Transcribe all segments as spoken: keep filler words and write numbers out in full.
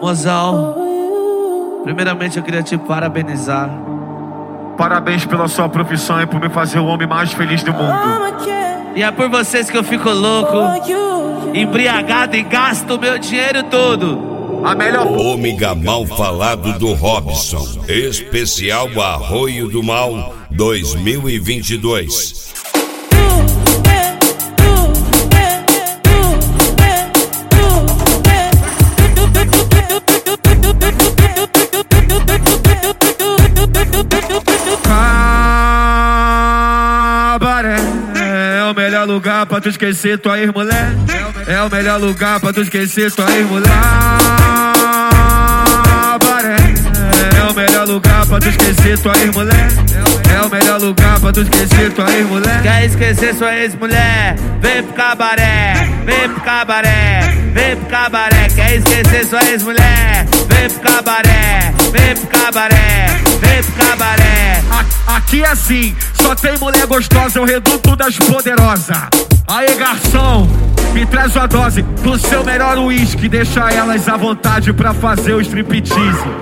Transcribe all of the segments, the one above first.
Mozão, primeiramente eu queria te parabenizar. Parabéns pela sua profissão e por me fazer o homem mais feliz do mundo. E é por vocês que eu fico louco, embriagado e gasto o meu dinheiro todo. A melhor... Ômega Mal Falado do Robson, especial Arroio do Mal dois mil e vinte e dois. Cabaré é o melhor lugar pra tu esquecer tua ex-mulher. É o melhor lugar pra tu esquecer tua ex-mulher. Cabaré é o melhor lugar pra tu esquecer tua ex-mulher. É o melhor lugar pra tu esquecer tua ex-mulher. Quer esquecer sua ex-mulher? Vem pro cabaré, vem pro cabaré, vem pro cabaré. Quer esquecer sua ex-mulher? Vem pro cabaré, vem pro cabaré, vem pro cabaré. Aqui é assim, só tem mulher gostosa, é o reduto das poderosas. Aê, garçom, me traz uma dose do seu melhor uísque. Deixa elas à vontade pra fazer o striptease.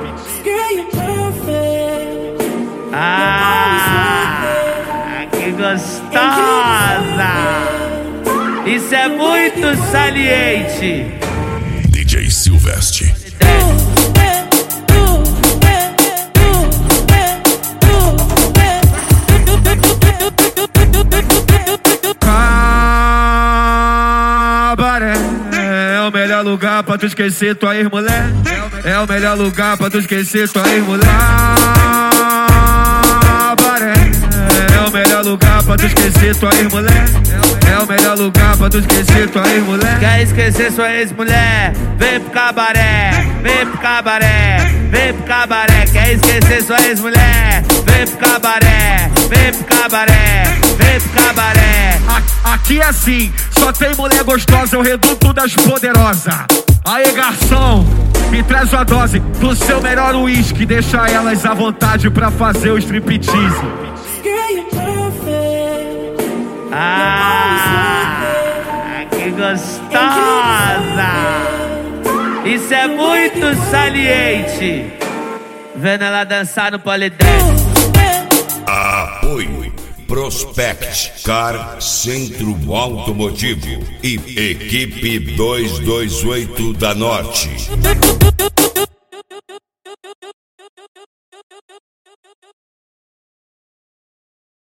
Ah, que gostosa! Isso é muito saliente. D J Silvestre. Cabaré é o melhor lugar pra tu esquecer tua ex-mulher. É o melhor lugar pra tu esquecer tua ex-mulher. Cabaré é o melhor lugar pra tu esquecer tua ex-mulher. É o melhor lugar pra tu esquecer tua ex-mulher. Quer esquecer sua ex-mulher? Vem pro cabaré, vem pro cabaré, vem pro cabaré. Quer esquecer sua ex-mulher? Vem pro cabaré, vem pro cabaré, vem pro cabaré. Aqui é assim, só tem mulher gostosa, é o reduto das poderosas. Aê, garçom, me traz uma dose do seu melhor uísque. Deixa elas à vontade pra fazer o striptease. Ah, que gostosa! Isso é muito saliente. Vendo ela dançar no polidense. Apoio Prospect Car Centro Automotivo e Equipe duzentos e vinte e oito da Norte.